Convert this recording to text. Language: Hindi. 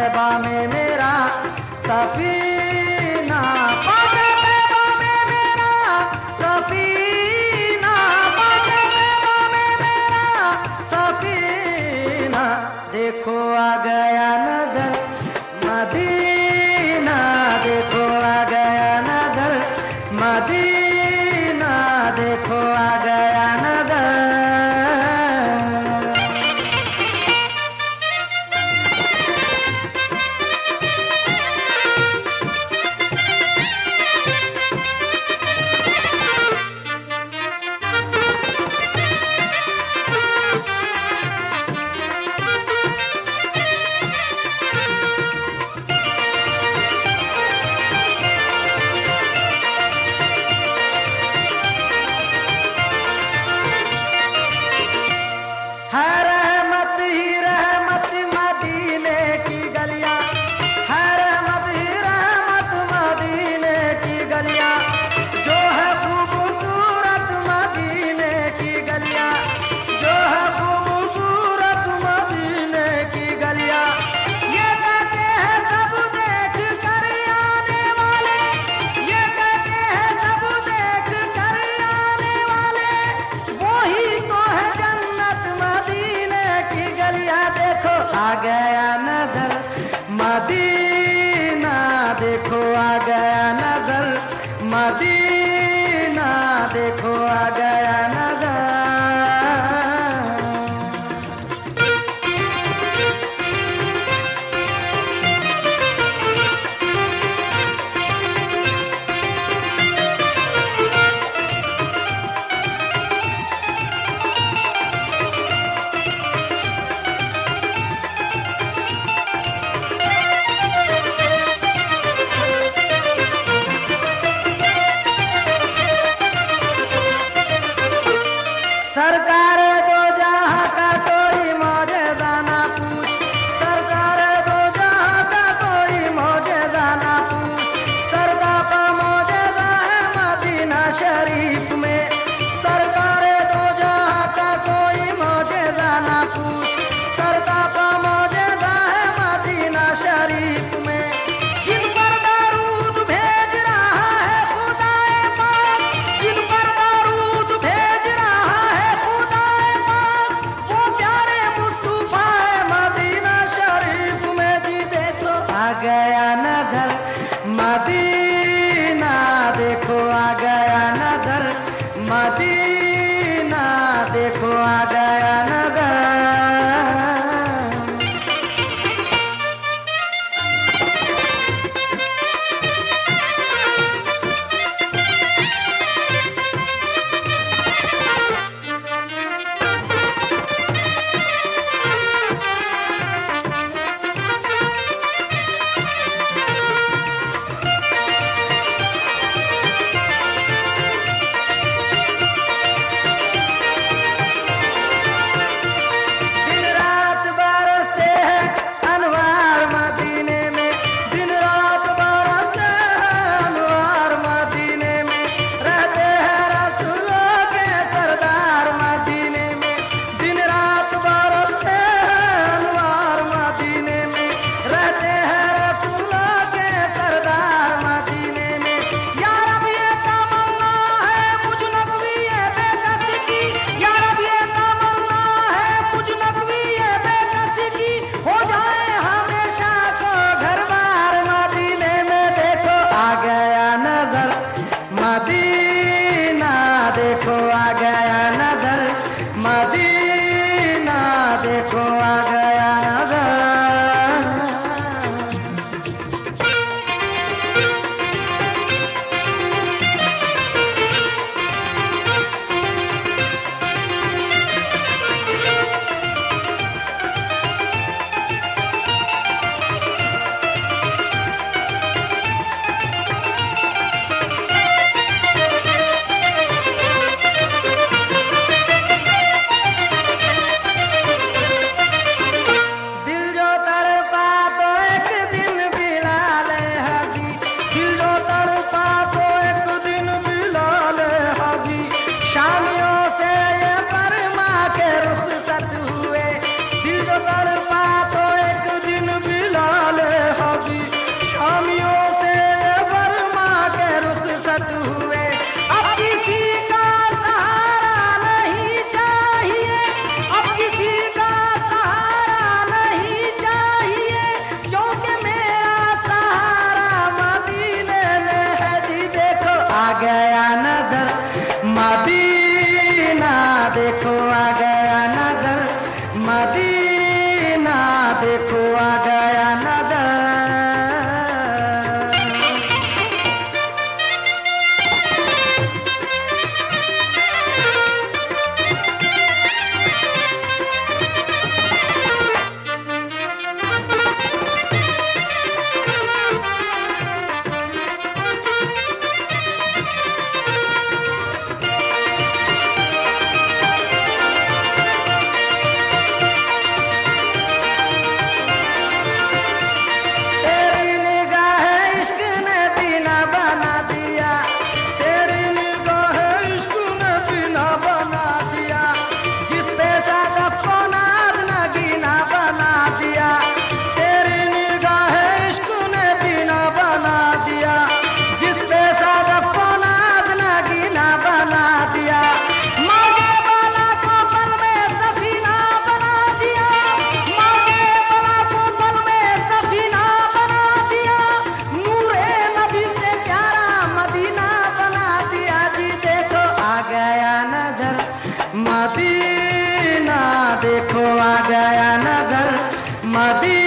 तैबा में मेरा सफीना, पाक तैबा में मेरा सफीना, पाक तैबा में मेरा सफीना। देखो आ गया नजर मदीना, देखो आ गया नजर मदीना, देखो आ गया नजर। है रहमत ही रहमत मदीने की गलियां, है रहमत ही रहमत मदीने की गलियां, जो है खूबसूरत मदीने की गलियां, जो है खूबसूरत मदीने की गलियां। ये कहते हैं सब देख कर आने वाले, ये कहते हैं सब देख कर आने वाले, वही तो है जन्नत मदीने की गलियां। देखो आ गया नजर मदीना, देखो आ गया नजर मदीना, देखो आ गया नजर। देखो आ गया नजर। मदीना देखो आ गया नजर। मदीना